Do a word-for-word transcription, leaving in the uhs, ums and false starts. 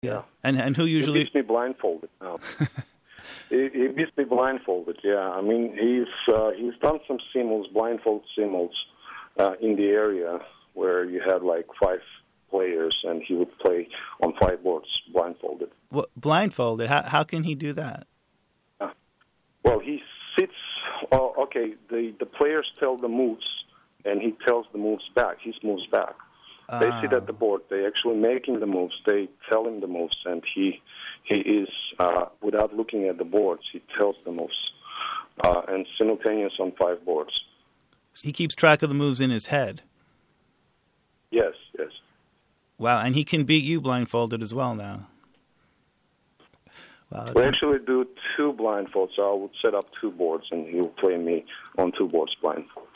Yeah. And and who usually... He beats me blindfolded now. he, he beats me blindfolded, yeah. I mean, he's uh, he's done some singles, blindfold singles, uh, in the area where you had like five players, and he would play on five boards blindfolded. What, blindfolded? How how can he do that? Uh, well, he sits... Oh, okay, the, the players tell the moves, and he tells the moves back. He moves back. They Uh, sit at the board. They actually making the moves. They tell him the moves, and he he is uh, without looking at the boards. He tells the moves, uh, and simultaneous on five boards. he keeps track of the moves in his head. Yes, yes. Wow, and he can beat you blindfolded as well now. Wow, that's We am- actually do two blindfolds. So I would set up two boards, and he will play me on two boards blindfold.